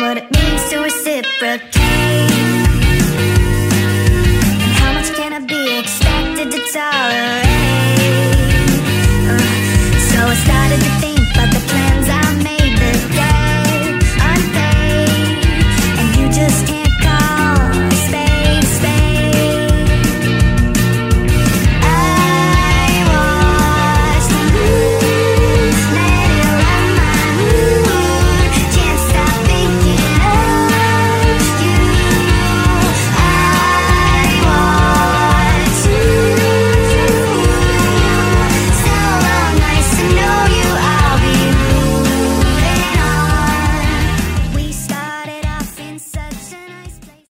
what it means to reciprocate. And how much can I be expected to tolerate?